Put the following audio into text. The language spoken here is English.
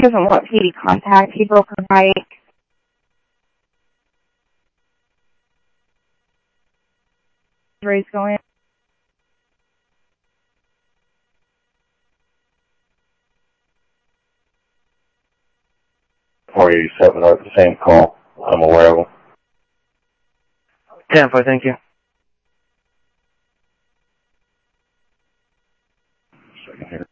doesn't want PD contact. He broke her bike. Ray's going. 487 are the same call. I'm aware of them. 10-4, thank you. Second here.